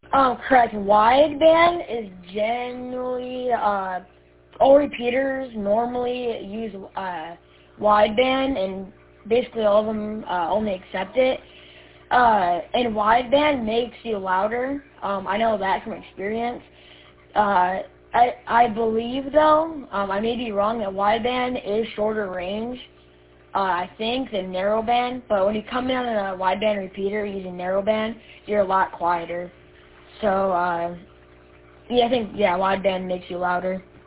Correct. Wideband is generally, all repeaters normally use wideband, and basically all of them only accept it. And wideband makes you louder. I know that from experience. I believe, though, I may be wrong, that wideband is shorter range, I think, than narrowband. But when you come in on a wideband repeater using narrowband, you're a lot quieter. So, yeah, I think, wideband makes you louder.